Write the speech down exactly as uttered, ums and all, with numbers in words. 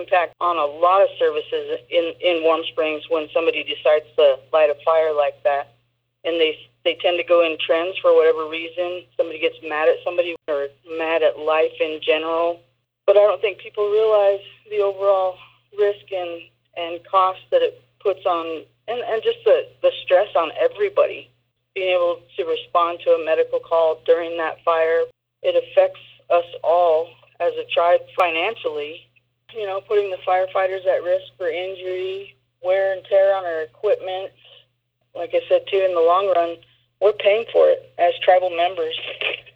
impact on a lot of services in, in Warm Springs when somebody decides to light a fire like that. And they they tend to go in trends for whatever reason. Somebody gets mad at somebody or mad at life in general. But I don't think people realize the overall risk and, and cost that it puts on, and, and just the, the stress on everybody. Being able to respond to a medical call during that fire, it affects us all as a tribe financially, you know, putting the firefighters at risk for injury, wear and tear on our equipment. Like I said, too, in the long run, we're paying for it as tribal members.